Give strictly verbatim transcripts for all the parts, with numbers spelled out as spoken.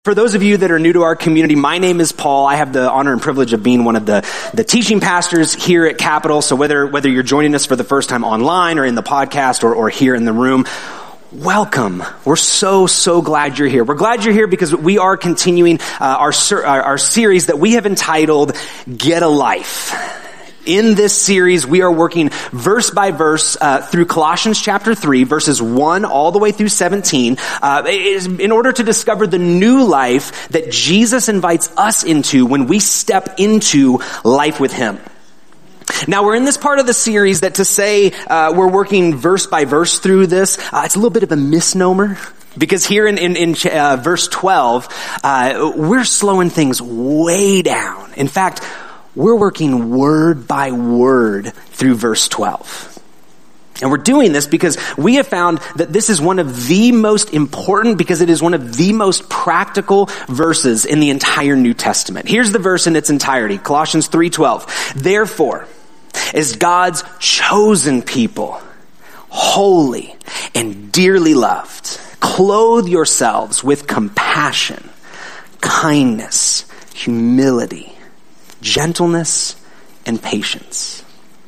For those of you that are new to our community, my name is Paul. I have the honor and privilege of being one of the, the teaching pastors here at Capitol. So whether whether you're joining us for the first time online or in the podcast or, or here in the room, welcome. We're so, so glad you're here. We're glad you're here because we are continuing uh, our, our, our series that we have entitled Get a Life. In this series, we are working verse by verse uh, through Colossians chapter three, verses one all the way through seventeen, uh, in order to discover the new life that Jesus invites us into when we step into life with Him. Now, we're in this part of the series that to say uh, we're working verse by verse through this, uh, it's a little bit of a misnomer. Because here in, in, in uh, verse twelve, uh, we're slowing things way down. In fact, we're working word by word through verse twelve. And we're doing this because we have found that this is one of the most important, because it is one of the most practical verses in the entire New Testament. Here's the verse in its entirety, Colossians three twelve. Therefore, as God's chosen people, holy and dearly loved, clothe yourselves with compassion, kindness, humility, gentleness, and patience.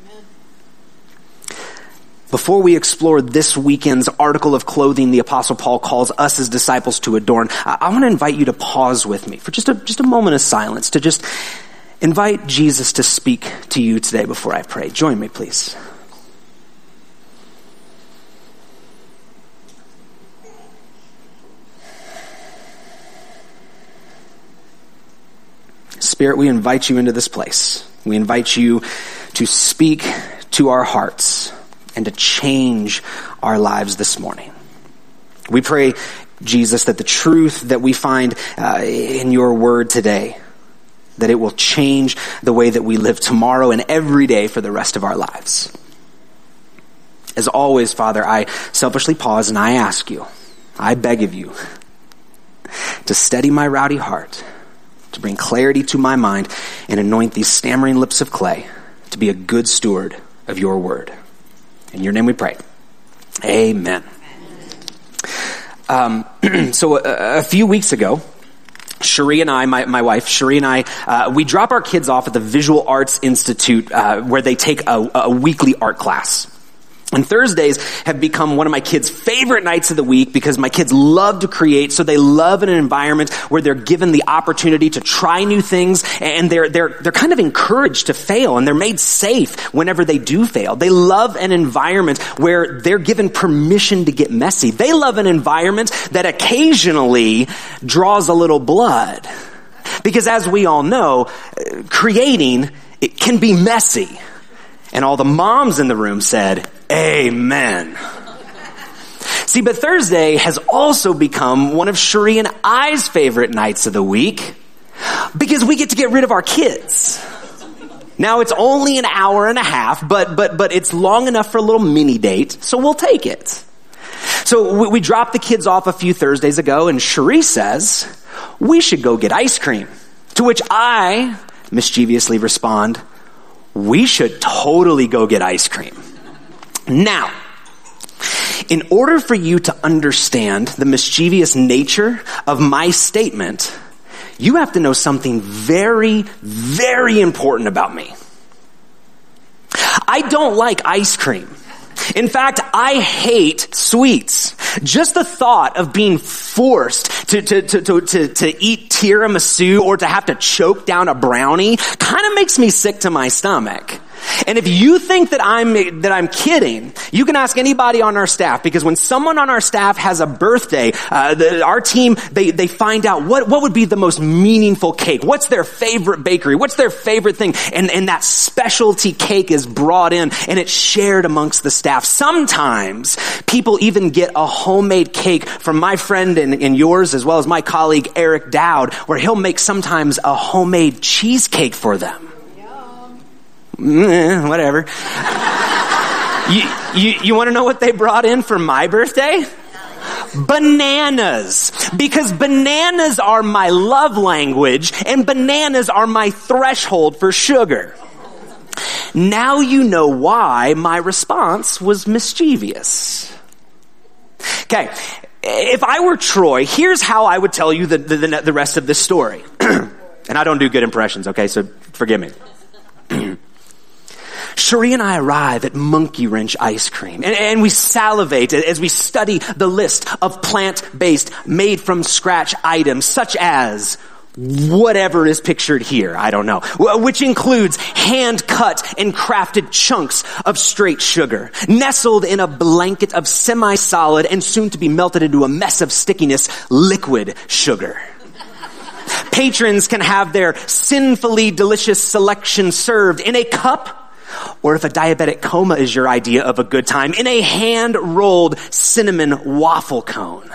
Before we explore this weekend's article of clothing the Apostle Paul calls us as disciples to adorn, I, I want to invite you to pause with me for just a, just a moment of silence, to just invite Jesus to speak to you today before I pray. Join me, please. Spirit, we invite you into this place. We invite you to speak to our hearts and to change our lives this morning. We pray, Jesus, that the truth that we find uh, in your word today, that it will change the way that we live tomorrow and every day for the rest of our lives. As always, Father, I selfishly pause and I ask you, I beg of you, to steady my rowdy heart, to bring clarity to my mind, and anoint these stammering lips of clay to be a good steward of your word. In your name we pray. Amen. Um, so a, a few weeks ago, Cherie and I, my, my wife, Cherie and I, uh, we drop our kids off at the Visual Arts Institute, uh, where they take a, a weekly art class. And Thursdays have become one of my kids' favorite nights of the week because my kids love to create, so they love an environment where they're given the opportunity to try new things, and they're they're they're kind of encouraged to fail, and they're made safe whenever they do fail. They love an environment where they're given permission to get messy. They love an environment that occasionally draws a little blood. Because as we all know, creating, it can be messy. And all the moms in the room said, amen. See, but Thursday has also become one of Cherie and I's favorite nights of the week because we get to get rid of our kids. Now, it's only an hour and a half, but but but it's long enough for a little mini date, so we'll take it. So we, we dropped the kids off a few Thursdays ago, and Cherie says, we should go get ice cream. To which I mischievously respond, we should totally go get ice cream. Now, in order for you to understand the mischievous nature of my statement, you have to know something very, very important about me. I don't like ice cream. In fact, I hate sweets. Just the thought of being forced to, to, to, to, to, to eat tiramisu or to have to choke down a brownie kind of makes me sick to my stomach. And if you think that I'm, that I'm kidding, you can ask anybody on our staff, because when someone on our staff has a birthday, uh, the, our team, they, they find out what, what would be the most meaningful cake. What's their favorite bakery? What's their favorite thing? And, and that specialty cake is brought in and it's shared amongst the staff. Sometimes people even get a homemade cake from my friend and, and yours, as well as my colleague Eric Dowd, where he'll make sometimes a homemade cheesecake for them. Mm, whatever. you you, you want to know what they brought in for my birthday? Bananas. Because bananas are my love language, and bananas are my threshold for sugar. Now you know why my response was mischievous. Okay. If I were Troy, here's how I would tell you the, the, the rest of this story. And I don't do good impressions, okay, so forgive me. Cherie and I arrive at Monkey Wrench Ice Cream, and, and we salivate as we study the list of plant-based, made-from-scratch items, such as whatever is pictured here, I don't know, which includes hand-cut and crafted chunks of straight sugar, nestled in a blanket of semi-solid and soon-to-be melted into a mess of stickiness, liquid sugar. Patrons can have their sinfully delicious selection served in a cup, or if a diabetic coma is your idea of a good time, in a hand-rolled cinnamon waffle cone.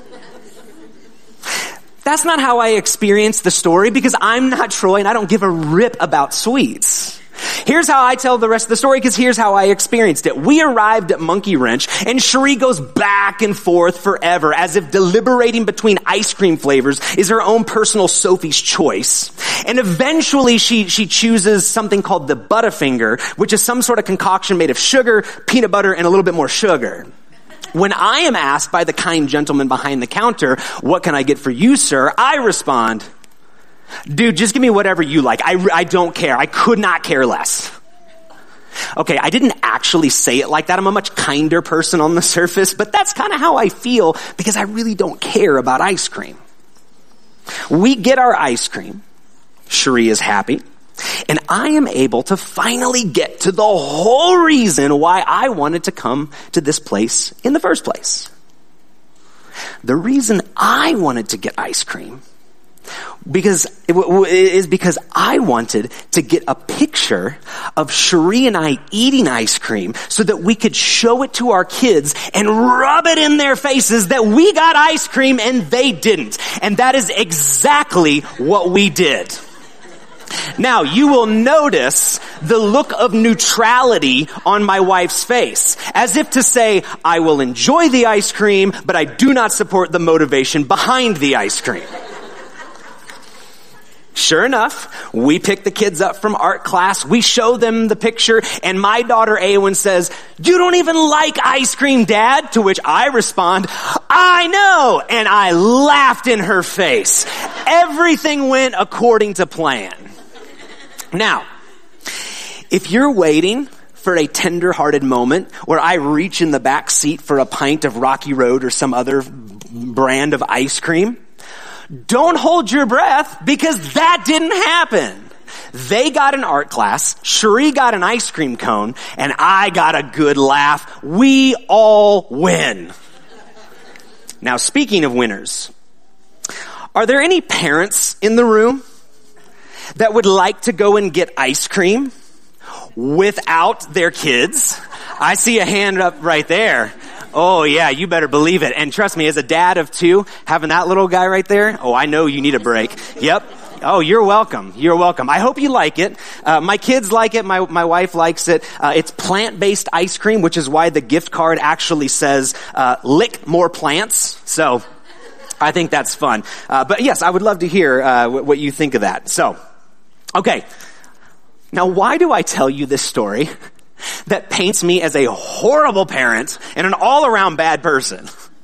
That's not how I experience the story because I'm not Troy and I don't give a rip about sweets. Here's how I tell the rest of the story because here's how I experienced it. We arrived at Monkey Wrench and Cherie goes back and forth forever as if deliberating between ice cream flavors is her own personal Sophie's choice. And eventually she, she chooses something called the Butterfinger, which is some sort of concoction made of sugar, peanut butter, and a little bit more sugar. When I am asked by the kind gentleman behind the counter, what can I get for you, sir? I respond, dude, just give me whatever you like. I, I don't care. I could not care less. Okay, I didn't actually say it like that. I'm a much kinder person on the surface, but that's kind of how I feel because I really don't care about ice cream. We get our ice cream. Cherie is happy. And I am able to finally get to the whole reason why I wanted to come to this place in the first place. The reason I wanted to get ice cream because it w- is because I wanted to get a picture of Cherie and I eating ice cream so that we could show it to our kids and rub it in their faces that we got ice cream and they didn't. And that is exactly what we did. Now, you will notice the look of neutrality on my wife's face, as if to say, I will enjoy the ice cream, but I do not support the motivation behind the ice cream. Sure enough, we pick the kids up from art class, we show them the picture, and my daughter Awen says, you don't even like ice cream, Dad? To which I respond, I know! And I laughed in her face. Everything went according to plan. Now, if you're waiting for a tender-hearted moment where I reach in the back seat for a pint of Rocky Road or some other brand of ice cream, don't hold your breath because that didn't happen. They got an art class, Cherie got an ice cream cone, and I got a good laugh. We all win. Now, speaking of winners, are there any parents in the room that would like to go and get ice cream without their kids? I see a hand up right there. Oh yeah, you better believe it. And trust me, as a dad of two, having that little guy right there, oh, I know you need a break. Yep. Oh, you're welcome. You're welcome. I hope you like it. Uh, my kids like it. My, my wife likes it. Uh, it's plant-based ice cream, which is why the gift card actually says, uh, lick more plants. So I think that's fun. Uh, but yes, I would love to hear, uh, what, what you think of that. So, okay. Now, why do I tell you this story that paints me as a horrible parent and an all-around bad person?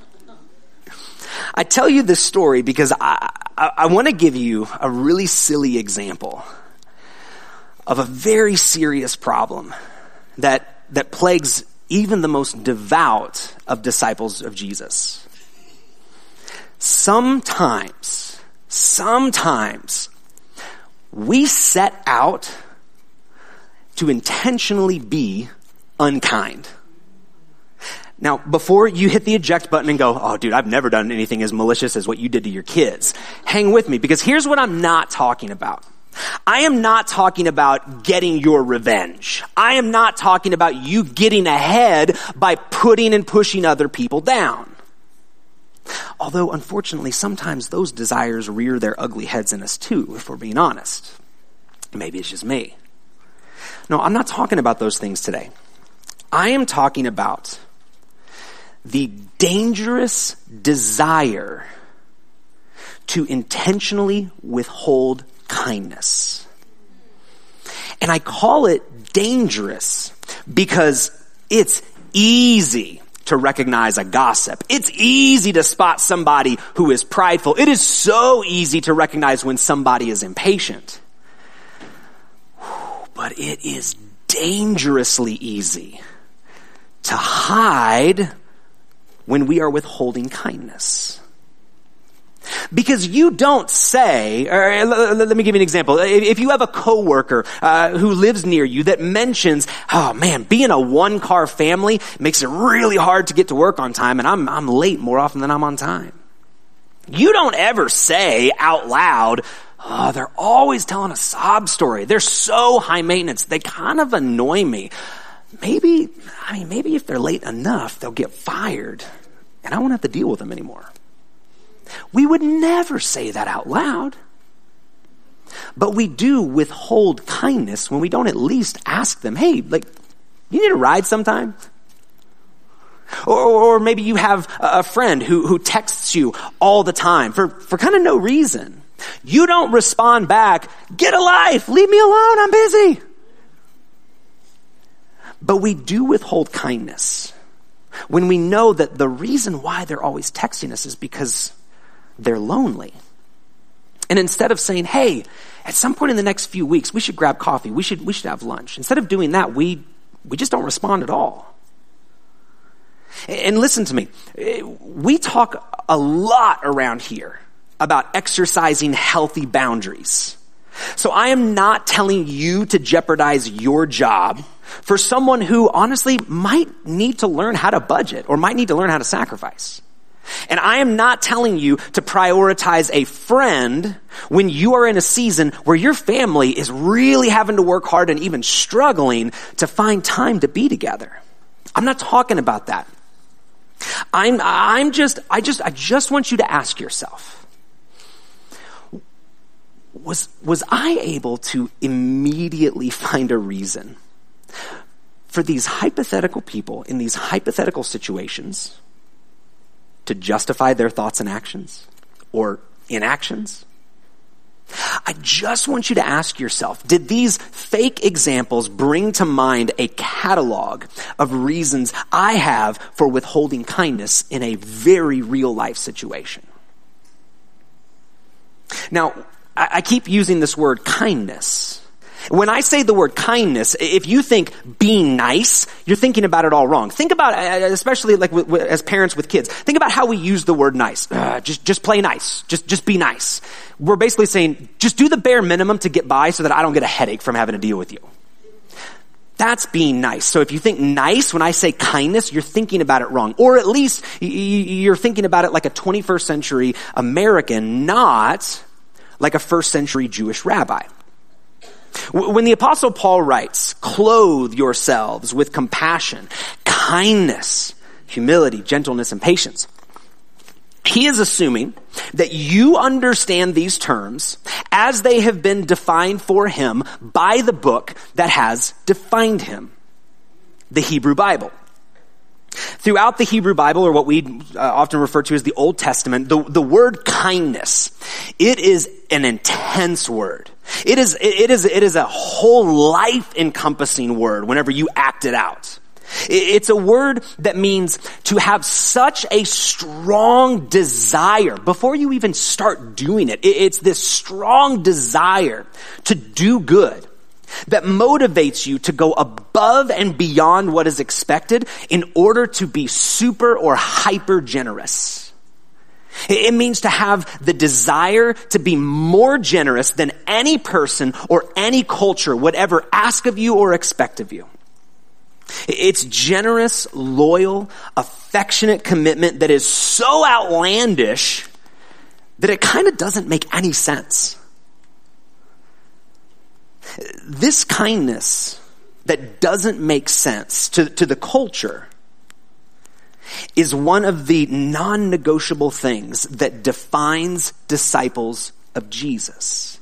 I tell you this story because I, I, I want to give you a really silly example of a very serious problem that, that plagues even the most devout of disciples of Jesus. Sometimes, sometimes we set out to intentionally be unkind. Now, before you hit the eject button and go, oh dude, I've never done anything as malicious as what you did to your kids, hang with me, because here's what I'm not talking about. I am not talking about getting your revenge. I am not talking about you getting ahead by putting and pushing other people down. Although, unfortunately, sometimes those desires rear their ugly heads in us too, if we're being honest. Maybe it's just me. No, I'm not talking about those things today. I am talking about the dangerous desire to intentionally withhold kindness. And I call it dangerous because it's easy to recognize a gossip. It's easy to spot somebody who is prideful. It is so easy to recognize when somebody is impatient. But it is dangerously easy to hide when we are withholding kindness. Because you don't say, or let me give you an example. If you have a coworker uh, who lives near you that mentions, oh man, being a one-car family makes it really hard to get to work on time, and I'm I'm late more often than I'm on time. You don't ever say out loud, oh, they're always telling a sob story. They're so high maintenance. They kind of annoy me. Maybe, I mean, maybe if they're late enough, they'll get fired, and I won't have to deal with them anymore. We would never say that out loud. But we do withhold kindness when we don't at least ask them, hey, like, you need a ride sometime? Or, or maybe you have a friend who, who texts you all the time for, for kind of no reason. You don't respond back, get a life, leave me alone, I'm busy. But we do withhold kindness when we know that the reason why they're always texting us is because they're lonely. And instead of saying, hey, at some point in the next few weeks, we should grab coffee, we should we should have lunch. Instead of doing that, we we just don't respond at all. And listen to me, we talk a lot around here about exercising healthy boundaries. So I am not telling you to jeopardize your job for someone who honestly might need to learn how to budget or might need to learn how to sacrifice. And I am not telling you to prioritize a friend when you are in a season where your family is really having to work hard and even struggling to find time to be together. I'm not talking about that. I'm, I'm just, I just, I just want you to ask yourself, was, was I able to immediately find a reason for these hypothetical people in these hypothetical situations to justify their thoughts and actions or inactions? I just want you to ask yourself, did these fake examples bring to mind a catalog of reasons I have for withholding kindness in a very real life situation? Now, I, I keep using this word kindness. When I say the word kindness, if you think being nice, you're thinking about it all wrong. Think about, especially like with, with, as parents with kids, think about how we use the word nice. Uh, just, just play nice. Just, just be nice. We're basically saying, just do the bare minimum to get by so that I don't get a headache from having to deal with you. That's being nice. So if you think nice, when I say kindness, you're thinking about it wrong. Or at least you're thinking about it like a twenty-first century American, not like a first century Jewish rabbi. When the Apostle Paul writes, clothe yourselves with compassion, kindness, humility, gentleness, and patience, he is assuming that you understand these terms as they have been defined for him by the book that has defined him, the Hebrew Bible. Throughout the Hebrew Bible, or what we uh, often refer to as the Old Testament, the, the word kindness, it is an intense word. It is, it is, it is a whole life-encompassing word whenever you act it out. It's a word that means to have such a strong desire before you even start doing it. It's this strong desire to do good that motivates you to go above and beyond what is expected in order to be super or hyper generous. It means to have the desire to be more generous than any person or any culture would ever ask of you or expect of you. It's generous, loyal, affectionate commitment that is so outlandish that it kind of doesn't make any sense. This kindness that doesn't make sense to, to the culture is one of the non-negotiable things that defines disciples of Jesus.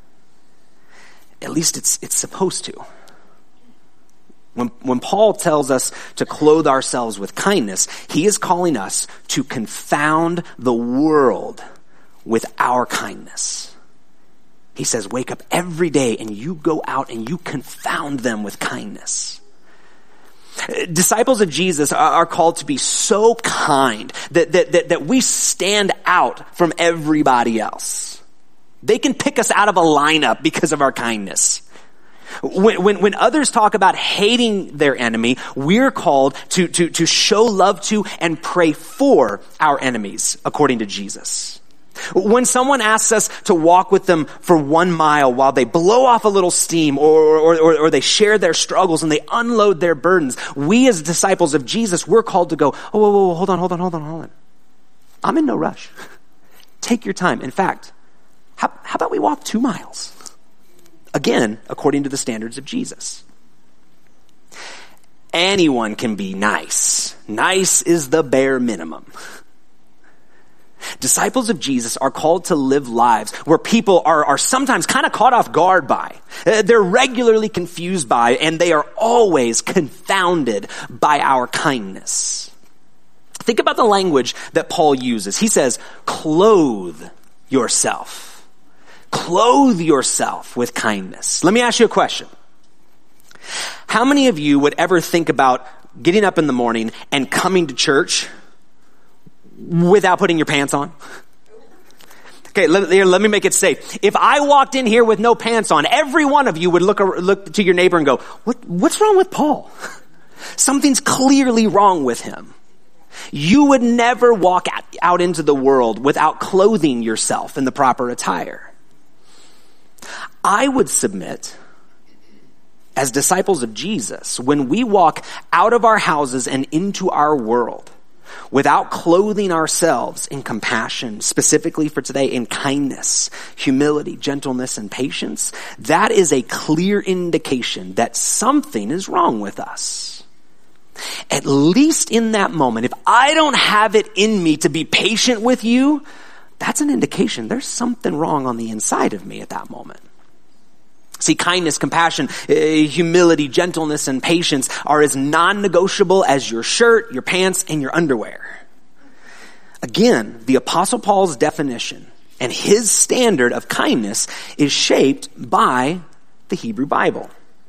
At least it's it's supposed to. When, when Paul tells us to clothe ourselves with kindness, he is calling us to confound the world with our kindness. He says, wake up every day and you go out and you confound them with kindness. Disciples of Jesus are called to be so kind that, that, that, that we stand out from everybody else. They can pick us out of a lineup because of our kindness. When, when, when others talk about hating their enemy, we're called to, to, to show love to and pray for our enemies, according to Jesus. When someone asks us to walk with them for one mile while they blow off a little steam or, or, or, or they share their struggles and they unload their burdens, we as disciples of Jesus, we're called to go, oh, whoa, whoa, whoa, hold on, hold on, hold on, hold on. I'm in no rush. Take your time. In fact, how, how about we walk two miles? Again, according to the standards of Jesus. Anyone can be nice. Nice is the bare minimum. Disciples of Jesus are called to live lives where people are, are sometimes kind of caught off guard by. They're regularly confused by, and they are always confounded by our kindness. Think about the language that Paul uses. He says, clothe yourself. Clothe yourself with kindness. Let me ask you a question. How many of you would ever think about getting up in the morning and coming to church without putting your pants on? Okay, let, let me make it safe. If I walked in here with no pants on, every one of you would look look to your neighbor and go, "What? What's wrong with Paul? Something's clearly wrong with him." You would never walk out into the world without clothing yourself in the proper attire. I would submit, as disciples of Jesus, when we walk out of our houses and into our world without clothing ourselves in compassion, specifically for today in kindness, humility, gentleness, and patience, that is a clear indication that something is wrong with us. At least in that moment, if I don't have it in me to be patient with you, that's an indication there's something wrong on the inside of me at that moment. See, kindness, compassion, humility, gentleness, and patience are as non-negotiable as your shirt, your pants, and your underwear. Again, the Apostle Paul's definition and his standard of kindness is shaped by the Hebrew Bible.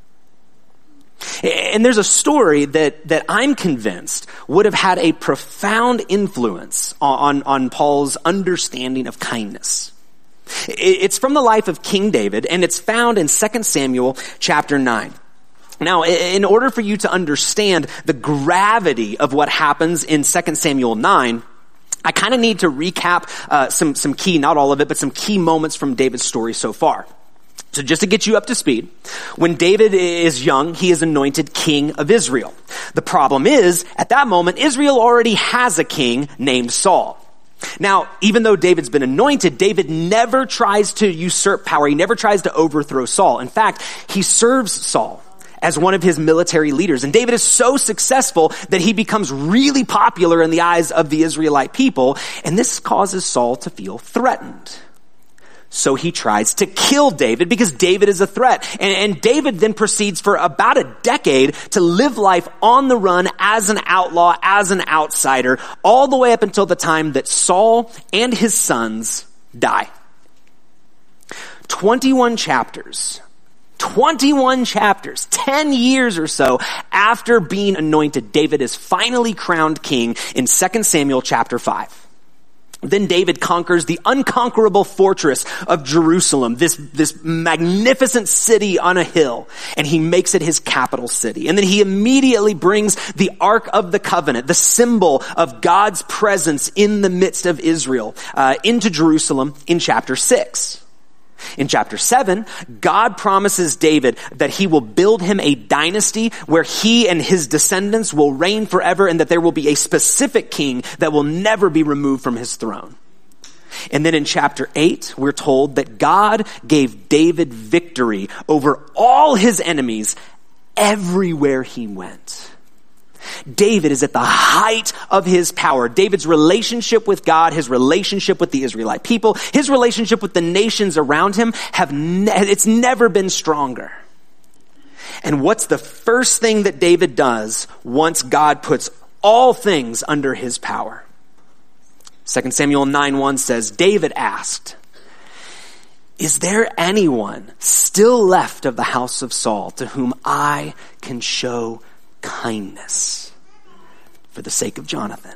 And there's a story that, that I'm convinced would have had a profound influence on, on Paul's understanding of kindness. It's from the life of King David, and it's found in Second Samuel chapter nine. Now, in order for you to understand the gravity of what happens in Second Samuel nine, I kind of need to recap uh, some, some key, not all of it, but some key moments from David's story so far. So just to get you up to speed, when David is young, he is anointed king of Israel. The problem is, at that moment, Israel already has a king named Saul. Now, even though David's been anointed, David never tries to usurp power. He never tries to overthrow Saul. In fact, he serves Saul as one of his military leaders. And David is so successful that he becomes really popular in the eyes of the Israelite people. And this causes Saul to feel threatened. So he tries to kill David because David is a threat. And, and David then proceeds for about a decade to live life on the run as an outlaw, as an outsider, all the way up until the time that Saul and his sons die. twenty-one chapters, twenty-one chapters, ten years or so after being anointed, David is finally crowned king in Second Samuel chapter five. Then David conquers the unconquerable fortress of Jerusalem, this, this magnificent city on a hill, and he makes it his capital city. And then he immediately brings the Ark of the Covenant, the symbol of God's presence in the midst of Israel, uh, into Jerusalem in chapter six. In chapter seven, God promises David that he will build him a dynasty where he and his descendants will reign forever, and that there will be a specific king that will never be removed from his throne. And then in chapter eight, we're told that God gave David victory over all his enemies everywhere he went. David is at the height of his power. David's relationship with God, his relationship with the Israelite people, his relationship with the nations around him, have ne- it's never been stronger. And what's the first thing that David does once God puts all things under his power? Second Samuel nine one says, David asked, "Is there anyone still left of the house of Saul to whom I can show kindness for the sake of Jonathan.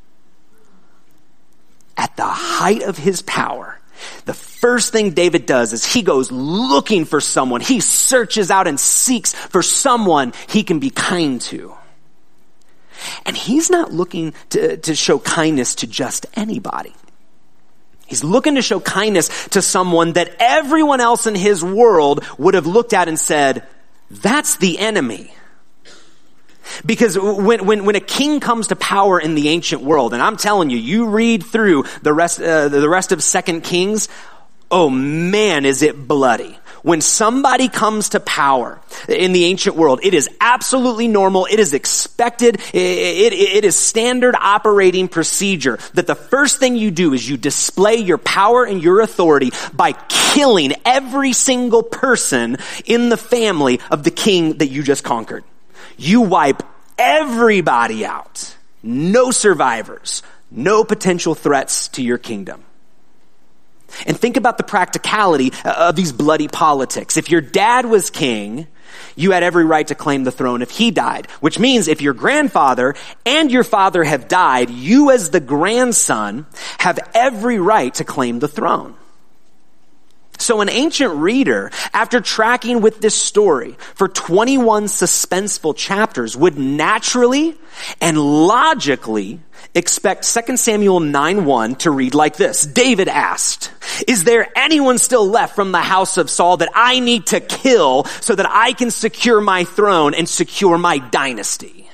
At the height of his power, the first thing David does is he goes looking for someone. He searches out and seeks for someone he can be kind to. And he's not looking to, to show kindness to just anybody. He's looking to show kindness to someone that everyone else in his world would have looked at and said, that's the enemy. Because when, when, when a king comes to power in the ancient world, and I'm telling you, you read through the rest, uh, the rest of Second Kings, oh man, is it bloody. When somebody comes to power in the ancient world, it is absolutely normal. It is expected. It, it, it is standard operating procedure that the first thing you do is you display your power and your authority by killing every single person in the family of the king that you just conquered. You wipe everybody out. No survivors. No potential threats to your kingdom. And think about the practicality of these bloody politics. If your dad was king, you had every right to claim the throne if he died. Which means if your grandfather and your father have died, you as the grandson have every right to claim the throne. So an ancient reader, after tracking with this story for twenty-one suspenseful chapters, would naturally and logically expect Second Samuel nine one to read like this. David asked, is there anyone still left from the house of Saul that I need to kill so that I can secure my throne and secure my dynasty?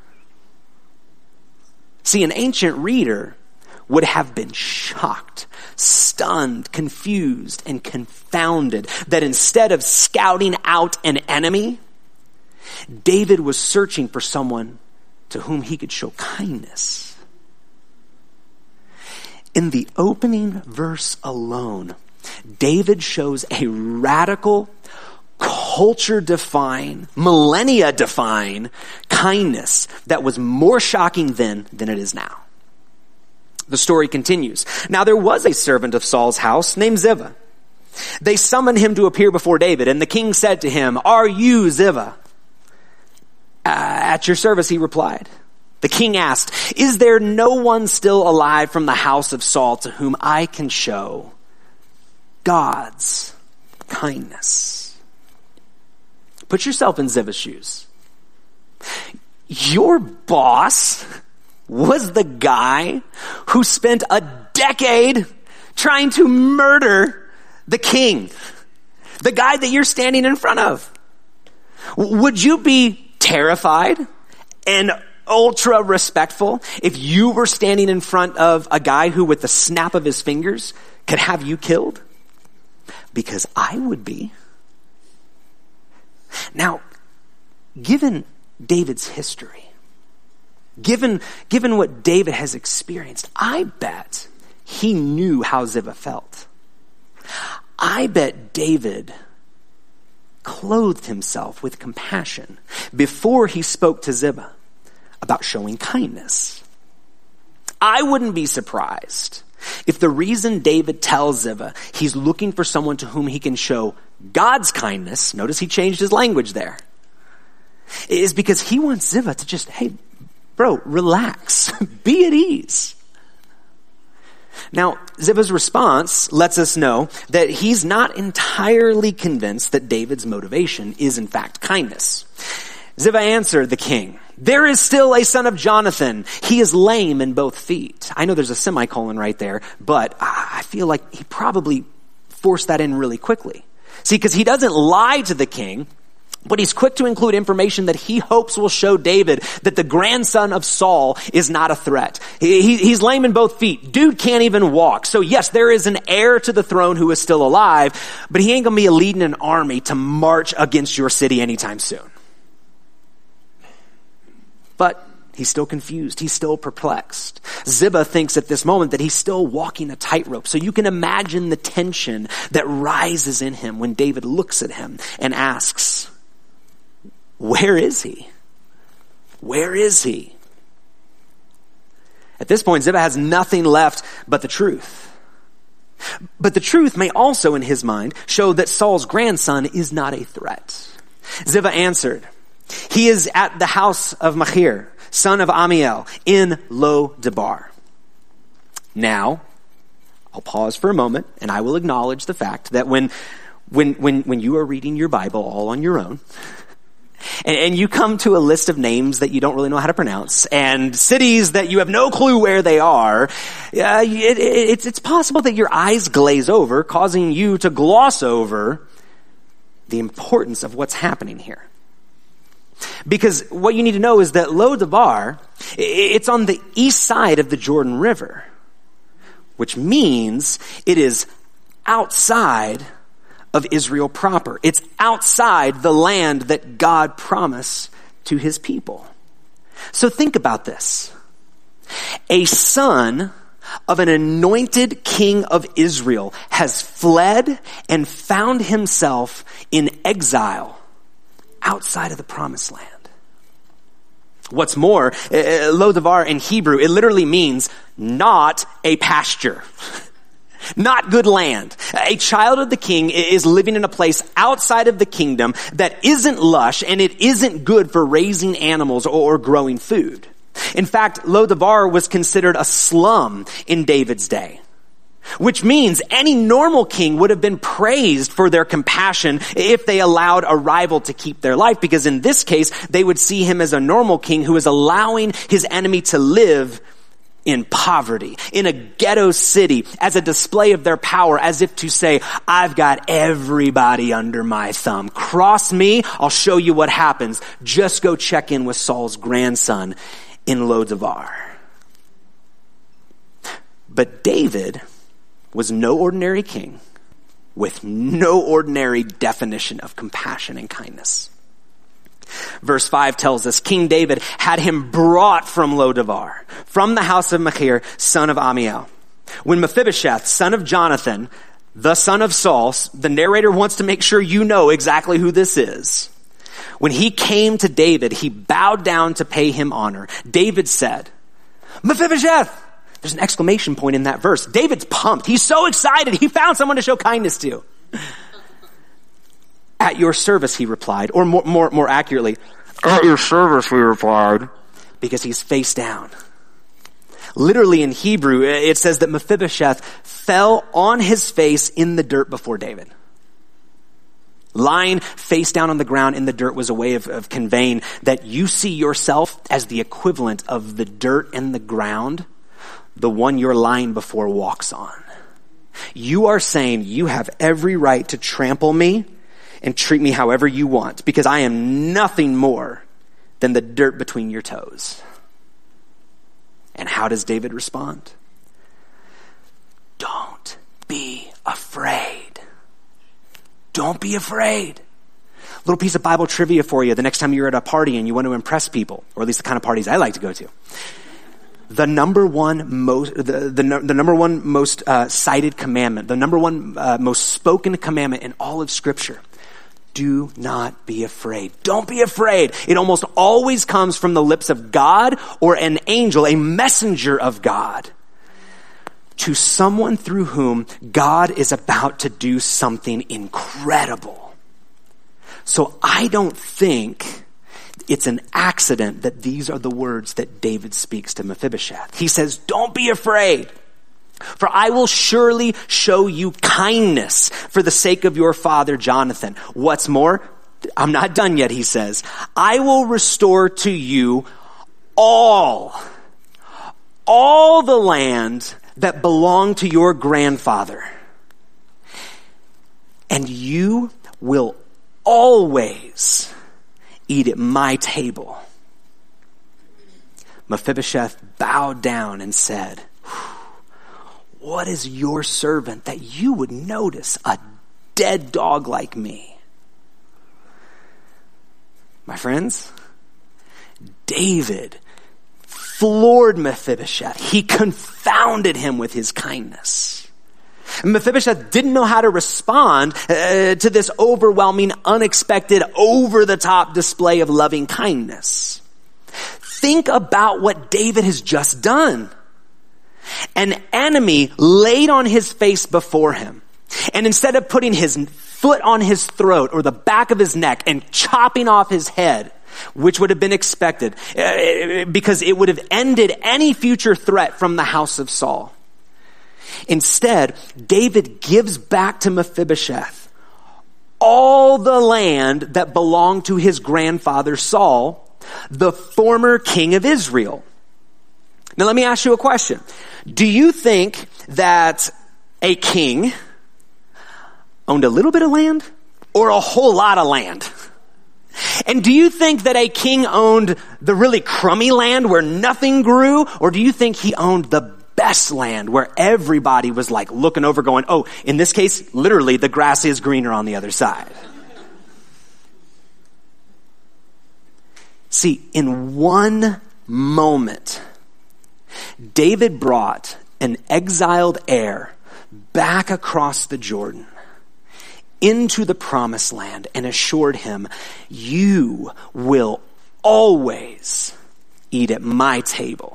See, an ancient reader would have been shocked, stunned, confused, and confounded that instead of scouting out an enemy, David was searching for someone to whom he could show kindness. In the opening verse alone, David shows a radical, culture-defying, millennia-defying kindness that was more shocking then than it is now. The story continues. Now there was a servant of Saul's house named Ziba. They summoned him to appear before David, and the king said to him, are you Ziba? Uh, at your service, he replied. The king asked, is there no one still alive from the house of Saul to whom I can show God's kindness? Put yourself in Ziba's shoes. Your boss was the guy who spent a decade trying to murder the king, the guy that you're standing in front of. Would you be terrified and ultra respectful if you were standing in front of a guy who with the snap of his fingers could have you killed? Because I would be. Now, given David's history, Given, given what David has experienced, I bet he knew how Ziba felt. I bet David clothed himself with compassion before he spoke to Ziba about showing kindness. I wouldn't be surprised if the reason David tells Ziba he's looking for someone to whom he can show God's kindness, notice he changed his language there, is because he wants Ziba to just, hey, bro, relax. Be at ease. Now, Ziba's response lets us know that he's not entirely convinced that David's motivation is in fact kindness. Ziba answered the king, there is still a son of Jonathan. He is lame in both feet. I know there's a semicolon right there, but I feel like he probably forced that in really quickly. See, because he doesn't lie to the king, but he's quick to include information that he hopes will show David that the grandson of Saul is not a threat. He, he, he's lame in both feet. Dude can't even walk. So yes, there is an heir to the throne who is still alive, but he ain't gonna be leading an army to march against your city anytime soon. But he's still confused. He's still perplexed. Ziba thinks at this moment that he's still walking a tightrope. So you can imagine the tension that rises in him when David looks at him and asks, where is he? Where is he? At this point, Ziba has nothing left but the truth. But the truth may also, in his mind, show that Saul's grandson is not a threat. Ziba answered, He is at the house of Machir, son of Amiel, in Lo-debar. Now, I'll pause for a moment, and I will acknowledge the fact that when, when, when, when you are reading your Bible all on your own, and, and you come to a list of names that you don't really know how to pronounce, and cities that you have no clue where they are, uh, it, it, it's, it's possible that your eyes glaze over, causing you to gloss over the importance of what's happening here. Because what you need to know is that Lo-debar, it's on the east side of the Jordan River, which means it is outside of Israel proper. It's outside the land that God promised to his people. So think about this. A son of an anointed king of Israel has fled and found himself in exile outside of the promised land. What's more, uh, Lo-debar in Hebrew, it literally means not a pasture. Not good land. A child of the king is living in a place outside of the kingdom that isn't lush and it isn't good for raising animals or growing food. In fact, Lo-debar was considered a slum in David's day, which means any normal king would have been praised for their compassion if they allowed a rival to keep their life, because in this case, they would see him as a normal king who is allowing his enemy to live in poverty, in a ghetto city, as a display of their power, as if to say, I've got everybody under my thumb. Cross me, I'll show you what happens. Just go check in with Saul's grandson in Lo-debar. But David was no ordinary king with no ordinary definition of compassion and kindness. Verse five tells us King David had him brought from Lo-debar, from the house of Machir, son of Amiel. When Mephibosheth, son of Jonathan, the son of Saul, the narrator wants to make sure you know exactly who this is. When he came to David, he bowed down to pay him honor. David said, Mephibosheth! There's an exclamation point in that verse. David's pumped. He's so excited. He found someone to show kindness to. At your service, he replied, or more, more, more accurately, at your service, he replied, because he's face down. Literally in Hebrew, it says that Mephibosheth fell on his face in the dirt before David. Lying face down on the ground in the dirt was a way of, of conveying that you see yourself as the equivalent of the dirt and the ground the one you're lying before walks on. You are saying you have every right to trample me and treat me however you want, because I am nothing more than the dirt between your toes. And how does David respond? Don't be afraid. Don't be afraid. Little piece of Bible trivia for you the next time you're at a party and you want to impress people, or at least the kind of parties I like to go to. The number one most, the, the, the number one most uh, cited commandment, the number one uh, most spoken commandment in all of Scripture, do not be afraid. Don't be afraid. It almost always comes from the lips of God or an angel, a messenger of God, to someone through whom God is about to do something incredible. So I don't think it's an accident that these are the words that David speaks to Mephibosheth. He says, don't be afraid, for I will surely show you kindness for the sake of your father Jonathan. What's more, I'm not done yet, he says. I will restore to you all, all the land that belonged to your grandfather. And you will always eat at my table. Mephibosheth bowed down and said, what is your servant that you would notice a dead dog like me? My friends, David floored Mephibosheth. He confounded him with his kindness. Mephibosheth didn't know how to respond uh, to this overwhelming, unexpected, over-the-top display of loving kindness. Think about what David has just done. An enemy laid on his face before him, and instead of putting his foot on his throat or the back of his neck and chopping off his head, which would have been expected uh, because it would have ended any future threat from the house of Saul. Instead, David gives back to Mephibosheth all the land that belonged to his grandfather Saul, the former king of Israel. Now let me ask you a question. Do you think that a king owned a little bit of land or a whole lot of land? And do you think that a king owned the really crummy land where nothing grew? Or do you think he owned the best land where everybody was like looking over going, oh, in this case, literally the grass is greener on the other side? See, in one moment, David brought an exiled heir back across the Jordan into the promised land and assured him, you will always eat at my table.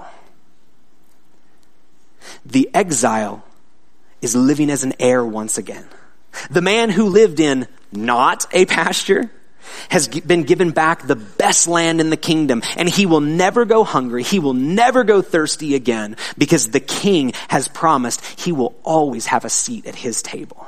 The exile is living as an heir once again. The man who lived in not a pasture has been given back the best land in the kingdom, and he will never go hungry. He will never go thirsty again because the king has promised he will always have a seat at his table.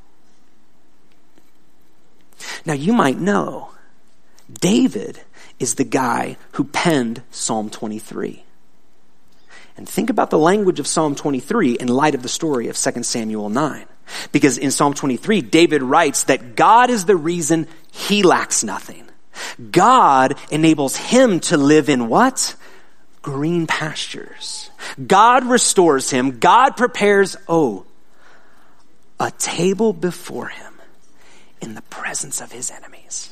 Now you might know, David is the guy who penned Psalm twenty-three. And think about the language of Psalm twenty-three in light of the story of Second Samuel nine. Because in Psalm twenty-three, David writes that God is the reason he lacks nothing. God enables him to live in what? Green pastures. God restores him. God prepares, oh, a table before him in the presence of his enemies.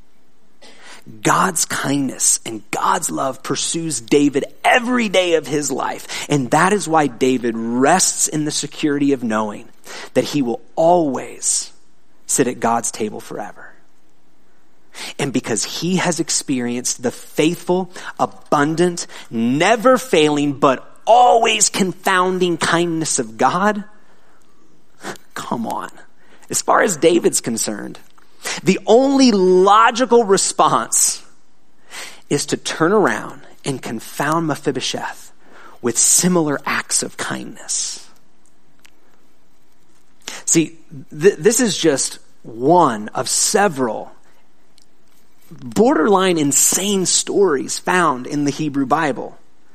God's kindness and God's love pursues David every day of his life. And that is why David rests in the security of knowing that he will always sit at God's table forever. And because he has experienced the faithful, abundant, never failing, but always confounding kindness of God, come on. As far as David's concerned, the only logical response is to turn around and confound Mephibosheth with similar acts of kindness. See, th- this is just one of several borderline insane stories found in the Hebrew Bible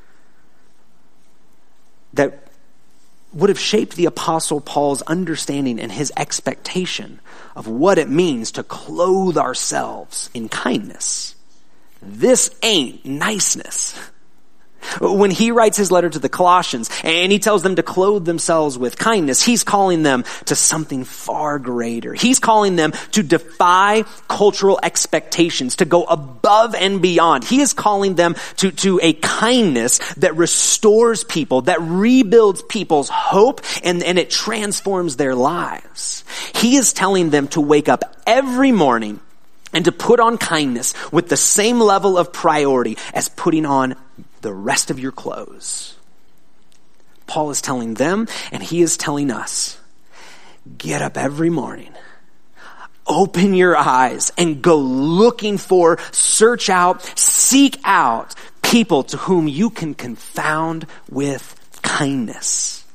that would have shaped the Apostle Paul's understanding and his expectation of what it means to clothe ourselves in kindness. This ain't niceness. When he writes his letter to the Colossians and he tells them to clothe themselves with kindness, he's calling them to something far greater. He's calling them to defy cultural expectations, to go above and beyond. He is calling them to, to a kindness that restores people, that rebuilds people's hope, and, and it transforms their lives. He is telling them to wake up every morning and to put on kindness with the same level of priority as putting on the rest of your clothes. Paul is telling them, and he is telling us, get up every morning, open your eyes, and go looking for, search out, seek out people to whom you can confound with kindness.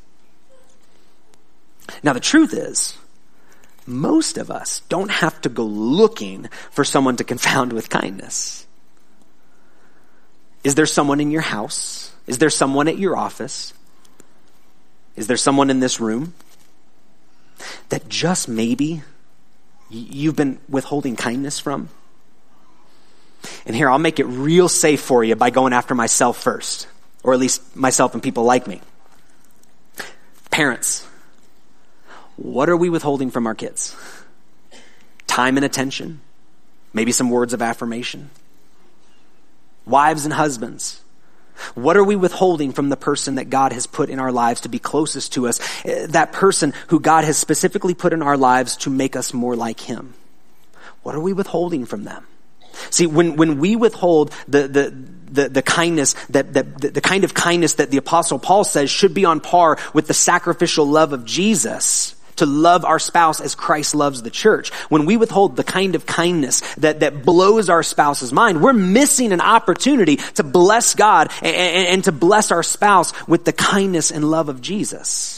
Now the truth is, most of us don't have to go looking for someone to confound with kindness. Is there someone in your house? Is there someone at your office? Is there someone in this room that just maybe you've been withholding kindness from? And here, I'll make it real safe for you by going after myself first, or at least myself and people like me. Parents, what are we withholding from our kids? Time and attention? Maybe some words of affirmation? Wives and husbands, what are we withholding from the person that God has put in our lives to be closest to us? That person who God has specifically put in our lives to make us more like him. What are we withholding from them? See, when, when we withhold the, the, the, the kindness that, that the, the kind of kindness that the Apostle Paul says should be on par with the sacrificial love of Jesus to love our spouse as Christ loves the church, when we withhold the kind of kindness that, that blows our spouse's mind, we're missing an opportunity to bless God and, and, and to bless our spouse with the kindness and love of Jesus.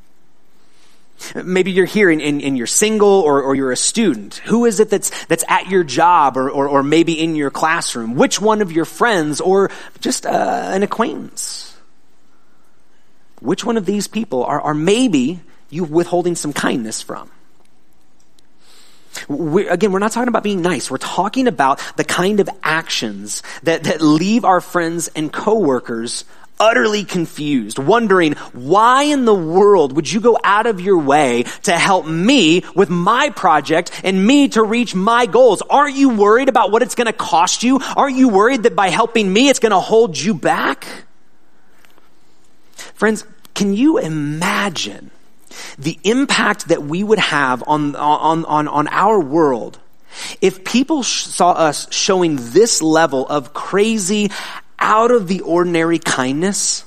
Maybe you're here and, and, and you're single or, or you're a student. Who is it that's that's at your job or, or, or maybe in your classroom? Which one of your friends or just uh, an acquaintance? Which one of these people are, are maybe you withholding some kindness from? We, again, we're not talking about being nice. We're talking about the kind of actions that, that leave our friends and coworkers utterly confused, wondering, why in the world would you go out of your way to help me with my project and me to reach my goals? Aren't you worried about what it's going to cost you? Aren't you worried that by helping me, it's going to hold you back? Friends, can you imagine the impact that we would have on, on, on, on our world if people saw us showing this level of crazy, out of the ordinary kindness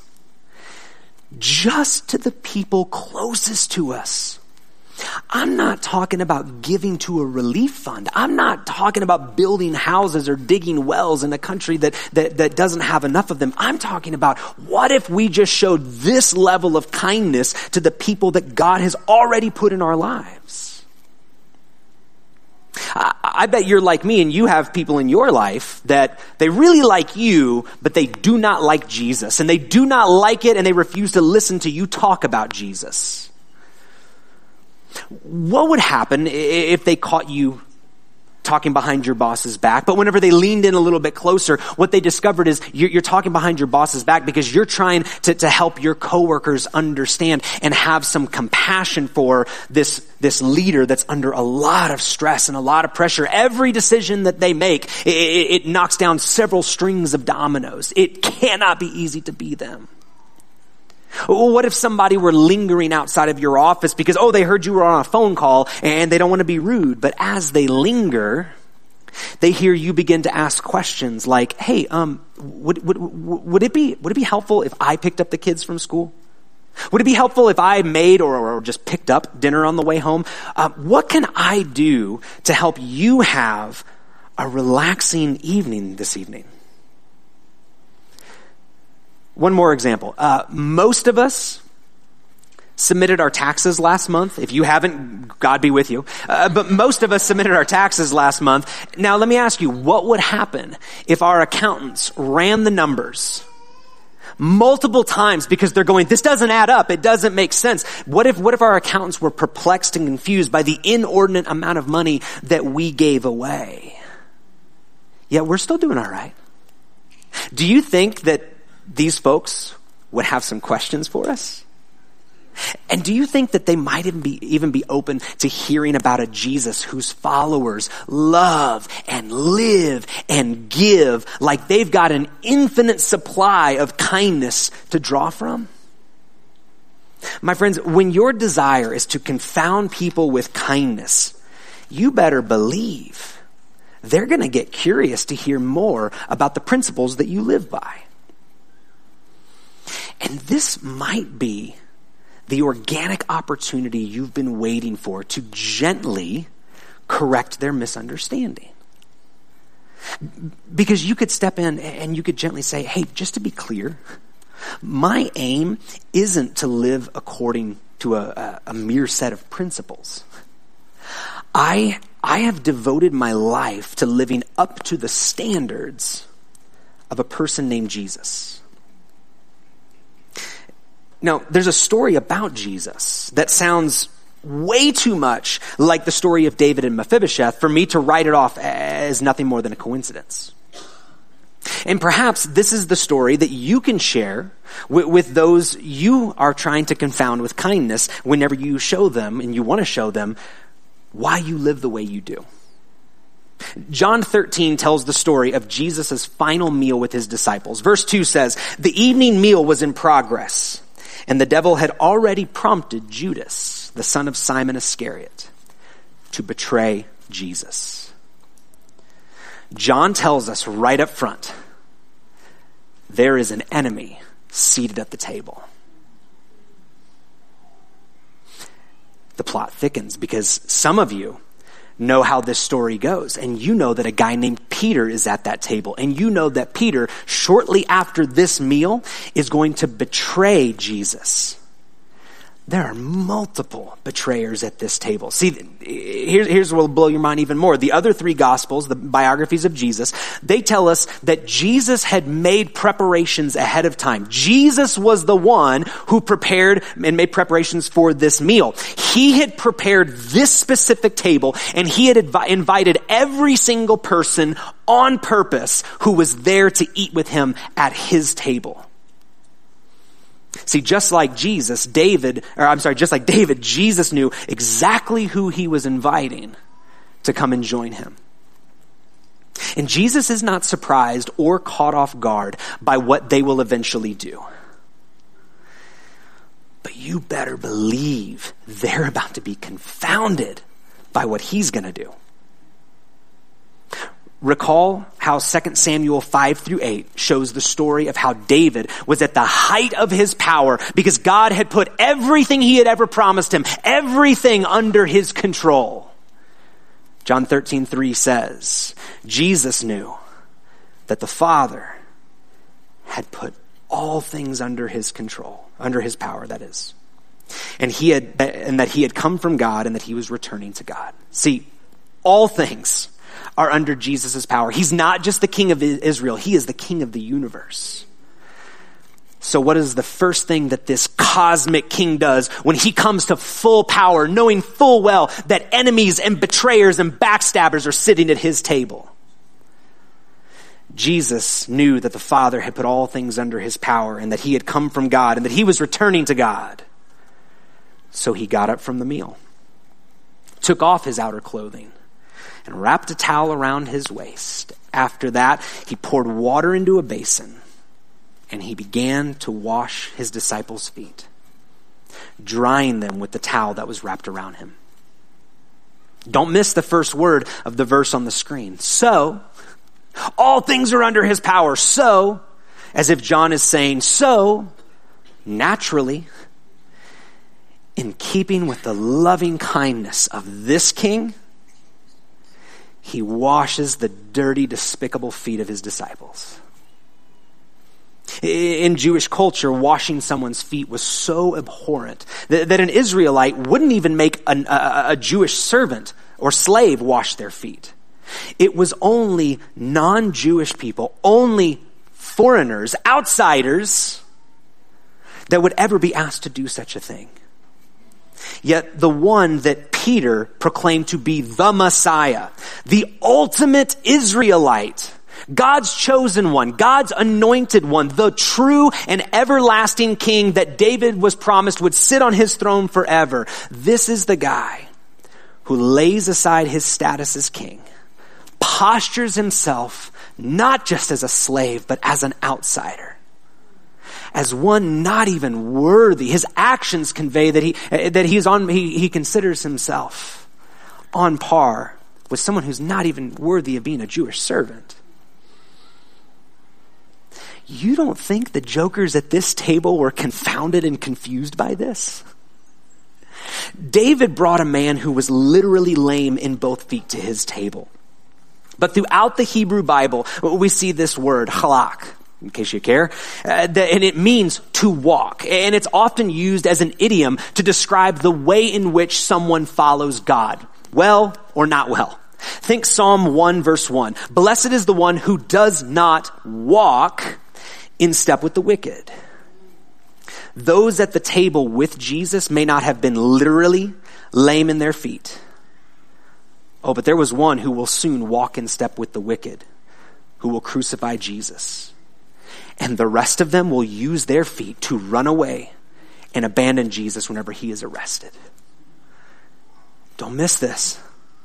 just to the people closest to us? I'm not talking about giving to a relief fund. I'm not talking about building houses or digging wells in a country that, that, that doesn't have enough of them. I'm talking about, what if we just showed this level of kindness to the people that God has already put in our lives? I, I bet you're like me and you have people in your life that they really like you, but they do not like Jesus, and they do not like it and they refuse to listen to you talk about Jesus. What would happen if they caught you talking behind your boss's back, but whenever they leaned in a little bit closer, what they discovered is you're, you're talking behind your boss's back because you're trying to, to help your coworkers understand and have some compassion for this, this leader that's under a lot of stress and a lot of pressure. Every decision that they make, it, it, it knocks down several strings of dominoes. It cannot be easy to be them. What if somebody were lingering outside of your office because, oh, they heard you were on a phone call and they don't want to be rude, but as they linger, they hear you begin to ask questions like, hey, um, would, would, would it be, would it be helpful if I picked up the kids from school? Would it be helpful if I made or, or just picked up dinner on the way home? Uh, what can I do to help you have a relaxing evening this evening? One more example. Uh, most of us submitted our taxes last month. If you haven't, God be with you. Uh, but most of us submitted our taxes last month. Now, let me ask you, what would happen if our accountants ran the numbers multiple times because they're going, this doesn't add up. It doesn't make sense. What if, what if our accountants were perplexed and confused by the inordinate amount of money that we gave away? Yet we're still doing all right. Do you think that these folks would have some questions for us? And do you think that they might even be, even be open to hearing about a Jesus whose followers love and live and give like they've got an infinite supply of kindness to draw from? My friends, when your desire is to confound people with kindness, you better believe they're going to get curious to hear more about the principles that you live by. And this might be the organic opportunity you've been waiting for to gently correct their misunderstanding. Because you could step in and you could gently say, hey, just to be clear, my aim isn't to live according to a, a, a mere set of principles. I, I have devoted my life to living up to the standards of a person named Jesus. Now, there's a story about Jesus that sounds way too much like the story of David and Mephibosheth for me to write it off as nothing more than a coincidence. And perhaps this is the story that you can share with, with those you are trying to confound with kindness whenever you show them and you want to show them why you live the way you do. John thirteen tells the story of Jesus' final meal with his disciples. Verse two says, the evening meal was in progress, and the devil had already prompted Judas, the son of Simon Iscariot, to betray Jesus. John tells us right up front, there is an enemy seated at the table. the plot thickens, because some of you know how this story goes, and you know that a guy named Peter is at that table, and you know that Peter, shortly after this meal, is going to betray Jesus. There are multiple betrayers at this table. See, here's, here's what will blow your mind even more. The other three gospels, the biographies of Jesus, they tell us that Jesus had made preparations ahead of time. Jesus was the one who prepared and made preparations for this meal. He had prepared this specific table, and he had invi- invited every single person on purpose who was there to eat with him at his table. See, just like Jesus, David, or I'm sorry, just like David, Jesus knew exactly who he was inviting to come and join him. And Jesus is not surprised or caught off guard by what they will eventually do. But you better believe they're about to be confounded by what he's going to do. Recall how Second Samuel five through eight shows the story of how David was at the height of his power because God had put everything he had ever promised him, everything under his control. John thirteen three says, Jesus knew that the Father had put all things under his control, under his power, that is. And he had, and that he had come from God and that he was returning to God. See, all things are under Jesus' power. He's not just the king of Israel. He is the king of the universe. So what is the first thing that this cosmic king does when he comes to full power, knowing full well that enemies and betrayers and backstabbers are sitting at his table? Jesus knew that the Father had put all things under his power and that he had come from God and that he was returning to God. So he got up from the meal, took off his outer clothing, and wrapped a towel around his waist. After that, he poured water into a basin, and he began to wash his disciples' feet, drying them with the towel that was wrapped around him. Don't miss the first word of the verse on the screen. So, all things are under his power. So, as if John is saying, so, naturally, in keeping with the loving kindness of this king, he washes the dirty, despicable feet of his disciples. In Jewish culture, washing someone's feet was so abhorrent that, that an Israelite wouldn't even make an, a, a Jewish servant or slave wash their feet. It was only non-Jewish people, only foreigners, outsiders, that would ever be asked to do such a thing. Yet the one that Peter proclaimed to be the Messiah, the ultimate Israelite, God's chosen one, God's anointed one, the true and everlasting king that David was promised would sit on his throne forever. This is the guy who lays aside his status as king, postures himself not just as a slave, but as an outsider, as one not even worthy. His actions convey that he that he's on he, he considers himself on par with someone who's not even worthy of being a Jewish servant. You don't think the jokers at this table were confounded and confused by this? David brought a man who was literally lame in both feet to his table. But throughout the Hebrew Bible, we see this word, halak, in case you care, uh, and it means to walk. And it's often used as an idiom to describe the way in which someone follows God, well or not well. Think Psalm one verse one. Blessed is the one who does not walk in step with the wicked. Those at the table with Jesus may not have been literally lame in their feet. Oh, but there was one who will soon walk in step with the wicked, who will crucify Jesus. And the rest of them will use their feet to run away and abandon Jesus whenever he is arrested. Don't miss this.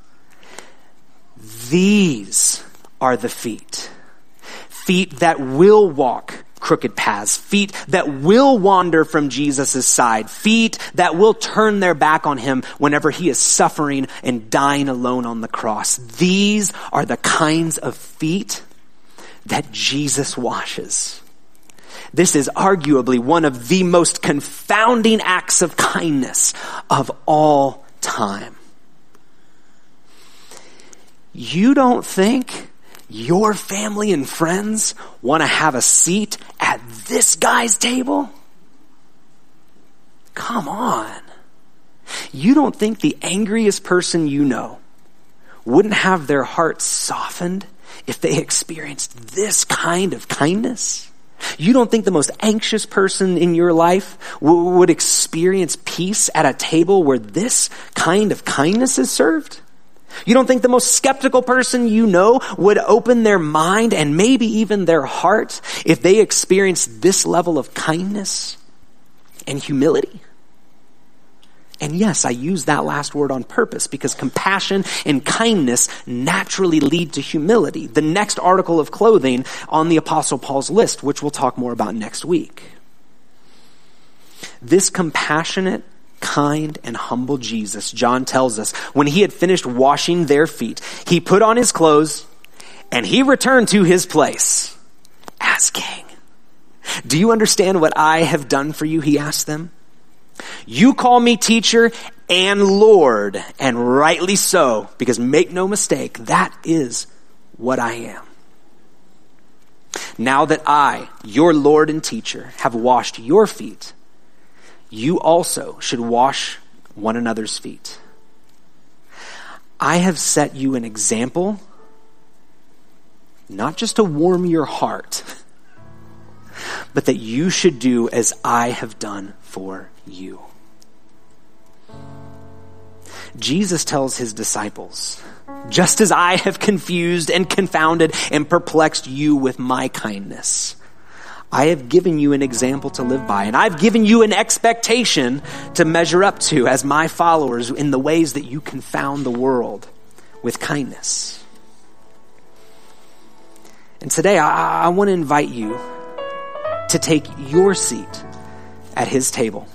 These are the feet. Feet that will walk crooked paths. Feet that will wander from Jesus' side. Feet that will turn their back on him whenever he is suffering and dying alone on the cross. These are the kinds of feet that Jesus washes. This is arguably one of the most confounding acts of kindness of all time. You don't think your family and friends want to have a seat at this guy's table? Come on. You don't think the angriest person you know wouldn't have their hearts softened if they experienced this kind of kindness? You don't think the most anxious person in your life w- would experience peace at a table where this kind of kindness is served? You don't think the most skeptical person you know would open their mind and maybe even their heart if they experienced this level of kindness and humility? And yes, I use that last word on purpose because compassion and kindness naturally lead to humility. The next article of clothing on the Apostle Paul's list, which we'll talk more about next week. This compassionate, kind, and humble Jesus, John tells us, when he had finished washing their feet, he put on his clothes and he returned to his place as king. Do you understand what I have done for you? He asked them. You call me teacher and Lord, and rightly so, because make no mistake, that is what I am. Now that I, your Lord and teacher, have washed your feet, you also should wash one another's feet. I have set you an example, not just to warm your heart, but that you should do as I have done for you. Jesus tells his disciples, just as I have confused and confounded and perplexed you with my kindness, I have given you an example to live by, and I've given you an expectation to measure up to as my followers in the ways that you confound the world with kindness. And today I, I want to invite you to take your seat at his table.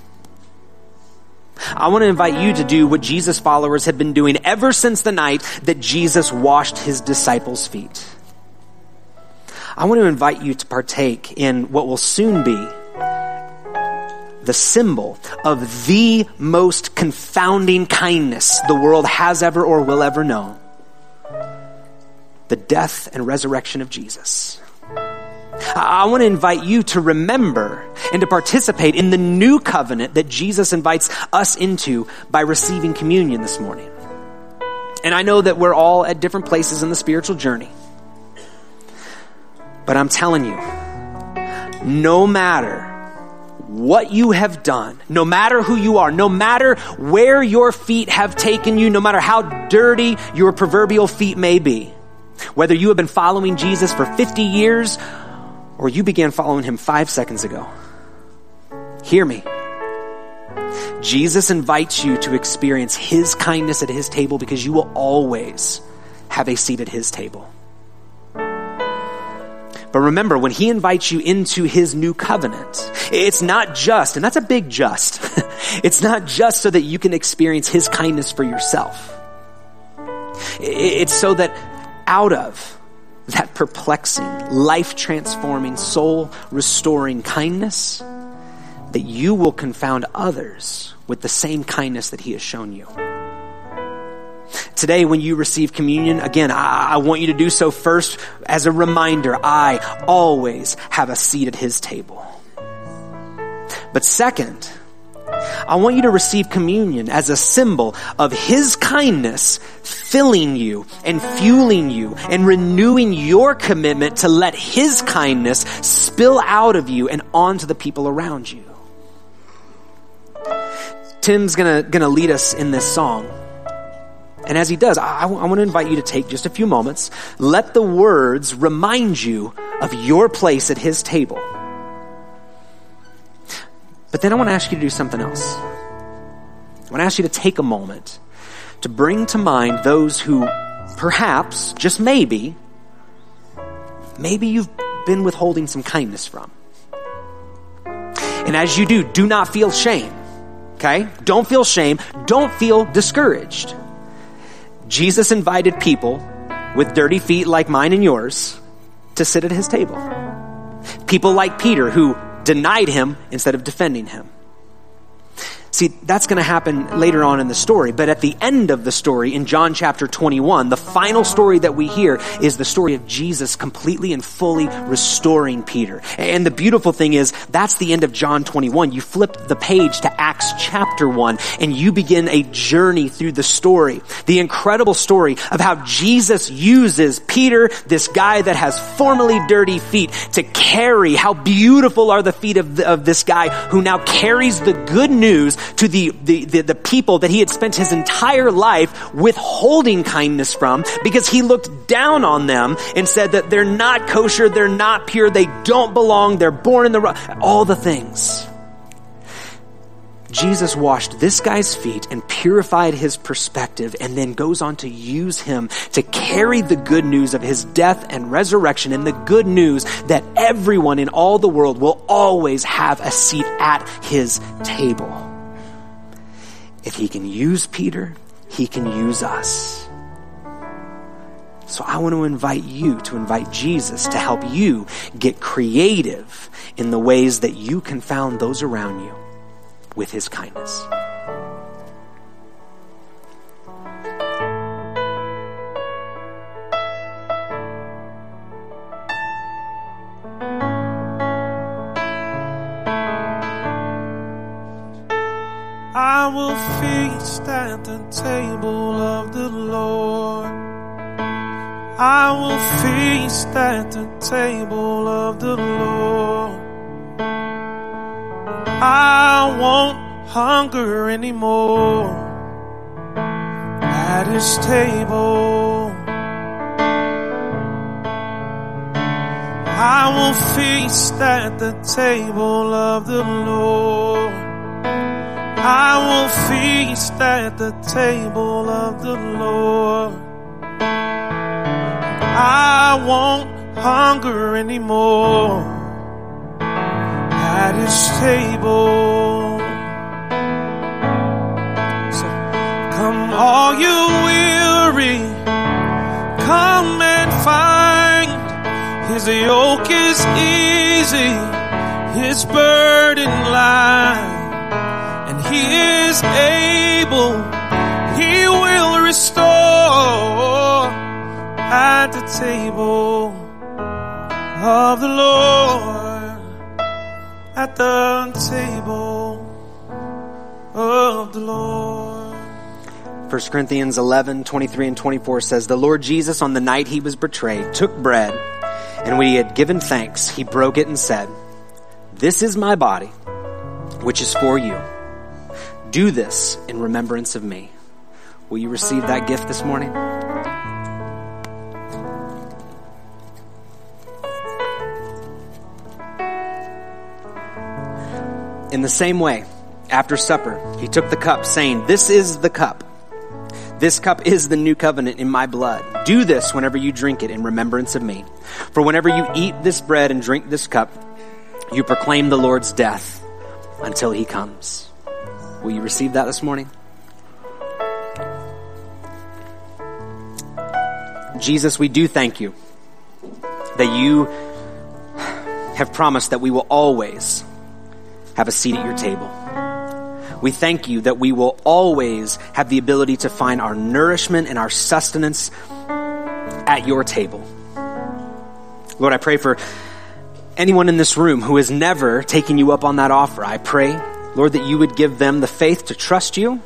I want to invite you to do what Jesus' followers have been doing ever since the night that Jesus washed his disciples' feet. I want to invite you to partake in what will soon be the symbol of the most confounding kindness the world has ever or will ever know. The death and resurrection of Jesus. I want to invite you to remember and to participate in the new covenant that Jesus invites us into by receiving communion this morning. And I know that we're all at different places in the spiritual journey. But I'm telling you, no matter what you have done, no matter who you are, no matter where your feet have taken you, no matter how dirty your proverbial feet may be, whether you have been following Jesus for fifty years or you began following him five seconds ago, hear me. Jesus invites you to experience his kindness at his table because you will always have a seat at his table. But remember, when he invites you into his new covenant, it's not just, and that's a big just, it's not just so that you can experience his kindness for yourself. It's so that out of that perplexing, life-transforming, soul-restoring kindness, that you will confound others with the same kindness that he has shown you. Today, when you receive communion, again, I, I want you to do so first as a reminder, I always have a seat at his table. But second, I want you to receive communion as a symbol of his kindness filling you and fueling you and renewing your commitment to let his kindness spill out of you and onto the people around you. Tim's gonna, gonna lead us in this song. And as he does, I, I want to invite you to take just a few moments. Let the words remind you of your place at his table. But then I want to ask you to do something else. I want to ask you to take a moment to bring to mind those who perhaps, just maybe, maybe you've been withholding some kindness from. And as you do, do not feel shame. Okay? Don't feel shame. Don't feel discouraged. Jesus invited people with dirty feet like mine and yours to sit at his table. People like Peter who denied him instead of defending him. See, that's going to happen later on in the story. But at the end of the story, in John chapter twenty-one, the final story that we hear is the story of Jesus completely and fully restoring Peter. And the beautiful thing is, that's the end of John twenty-one. You flip the page to Acts chapter one, and you begin a journey through the story. The incredible story of how Jesus uses Peter, this guy that has formerly dirty feet, to carry. How beautiful are the feet of, the, of this guy who now carries the good news to the, the, the, the people that he had spent his entire life withholding kindness from, because he looked down on them and said that they're not kosher, they're not pure, they don't belong, they're born in the wrong, all the things. Jesus washed this guy's feet and purified his perspective, and then goes on to use him to carry the good news of his death and resurrection, and the good news that everyone in all the world will always have a seat at his table. If he can use Peter, he can use us. So I want to invite you to invite Jesus to help you get creative in the ways that you confound those around you with his kindness. I will feast at the table of the Lord. I will feast at the table of the Lord. I won't hunger anymore at his table. I will feast at the table of the Lord. I will feast at the table of the Lord. I won't hunger anymore at his table. So come all you weary, come and find his yoke is easy, his burden light. He is able, he will restore at the table of the Lord, at the table of the Lord. First Corinthians eleven, twenty-three and twenty-four says, the Lord Jesus, on the night he was betrayed, took bread, and when he had given thanks, he broke it and said, this is my body, which is for you. Do this in remembrance of me. Will you receive that gift this morning? In the same way, after supper, he took the cup, saying, this is the cup. This cup is the new covenant in my blood. Do this whenever you drink it in remembrance of me. For whenever you eat this bread and drink this cup, you proclaim the Lord's death until he comes. Will you receive that this morning? Jesus, we do thank you that you have promised that we will always have a seat at your table. We thank you that we will always have the ability to find our nourishment and our sustenance at your table. Lord, I pray for anyone in this room who has never taken you up on that offer. I pray, Lord, that you would give them the faith to trust you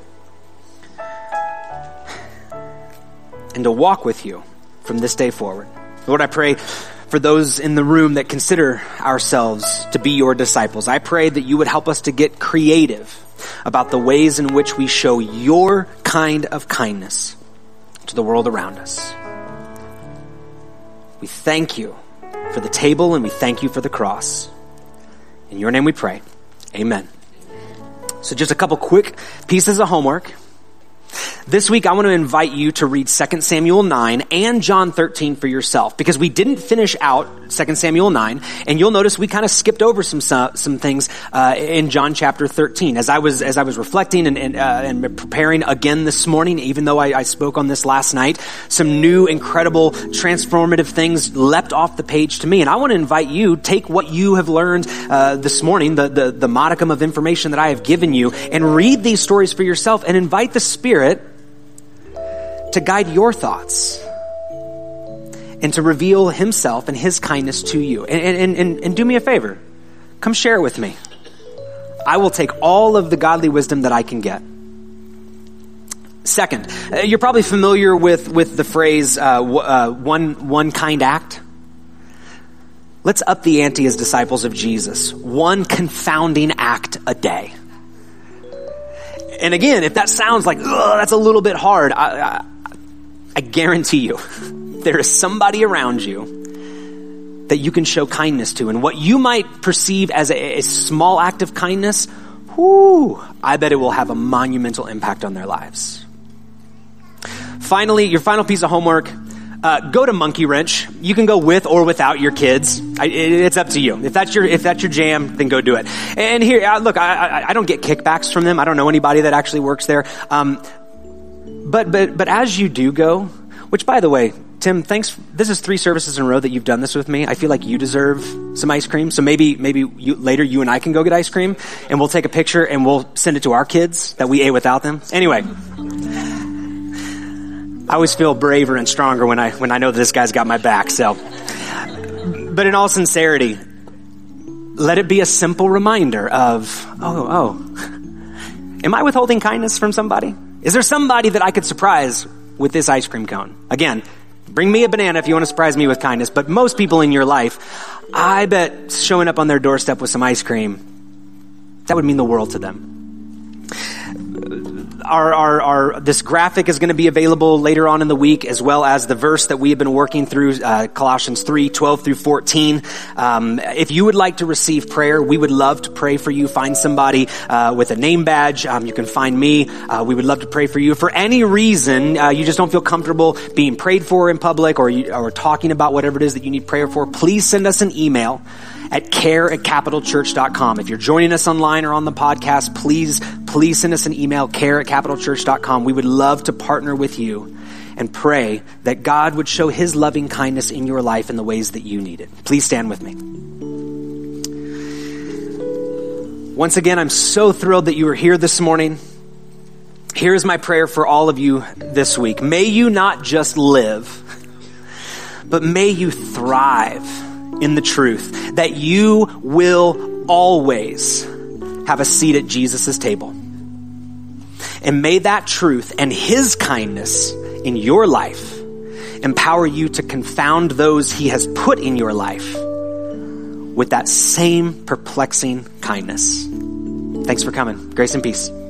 and to walk with you from this day forward. Lord, I pray for those in the room that consider ourselves to be your disciples. I pray that you would help us to get creative about the ways in which we show your kind of kindness to the world around us. We thank you for the table and we thank you for the cross. In your name we pray. Amen. So just a couple quick pieces of homework. This week, I want to invite you to read Second Samuel nine and John thirteen for yourself, because we didn't finish out Second Samuel nine, and you'll notice we kind of skipped over some some things uh, in John chapter thirteen. As I was as I was reflecting and and, uh, and preparing again this morning, even though I, I spoke on this last night, some new, incredible, transformative things leapt off the page to me, and I want to invite you, take what you have learned uh, this morning, the, the the modicum of information that I have given you, and read these stories for yourself, and invite the Spirit to guide your thoughts and to reveal himself and his kindness to you. And, and, and, and do me a favor. Come share it with me. I will take all of the godly wisdom that I can get. Second, uh, you're probably familiar with, with the phrase, uh, w- uh, one, one kind act. Let's up the ante as disciples of Jesus. One confounding act a day. And again, if that sounds like, ugh, that's a little bit hard, I, I, I guarantee you, there is somebody around you that you can show kindness to. And what you might perceive as a, a small act of kindness, whoo, I bet it will have a monumental impact on their lives. Finally, your final piece of homework, uh, go to Monkey Wrench. You can go with or without your kids. I, it, it's up to you. If that's your if that's your jam, then go do it. And here, uh, look, I, I, I don't get kickbacks from them. I don't know anybody that actually works there. Um, but but but as you do go, which by the way, Tim, thanks. This is three services in a row that you've done this with me. I feel like you deserve some ice cream. So maybe, maybe you, later you and I can go get ice cream and we'll take a picture and we'll send it to our kids that we ate without them. Anyway, I always feel braver and stronger when I, when I know that this guy's got my back. So, but in all sincerity, let it be a simple reminder of, oh, oh, am I withholding kindness from somebody? Is there somebody that I could surprise with this ice cream cone? Again, bring me a banana if you want to surprise me with kindness, but most people in your life, I bet showing up on their doorstep with some ice cream, that would mean the world to them. Our, our, our, this graphic is going to be available later on in the week, as well as the verse that we have been working through, uh, Colossians three, twelve through fourteen. Um, if you would like to receive prayer, we would love to pray for you. Find somebody, uh, with a name badge. Um, you can find me. Uh, we would love to pray for you. For any reason, uh, you just don't feel comfortable being prayed for in public or, you, or talking about whatever it is that you need prayer for, please send us an email at care at capital church dot com. If you're joining us online or on the podcast, please, please send us an email, care at capital church dot com. We would love to partner with you and pray that God would show his loving kindness in your life in the ways that you need it. Please stand with me. Once again, I'm so thrilled that you are here this morning. Here is my prayer for all of you this week. May you not just live, but may you thrive in the truth that you will always have a seat at Jesus' table. And may that truth and his kindness in your life empower you to confound those he has put in your life with that same perplexing kindness. Thanks for coming. Grace and peace.